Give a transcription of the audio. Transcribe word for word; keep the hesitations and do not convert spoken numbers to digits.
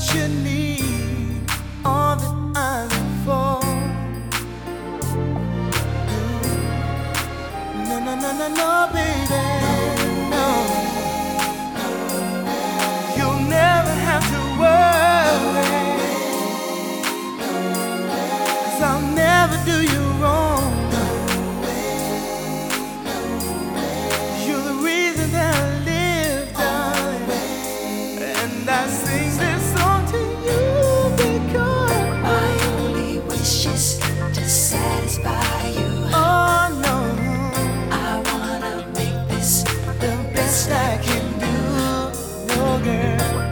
you need, all that I look for. No, no, no, no, no, baby, no. You'll never have to worry, 'cause I'll never do you wrong. You're the reason that I live, darling, and I sing this song to you because my only wish is to satisfy you. Oh no, I wanna make this the best I can do, no girl.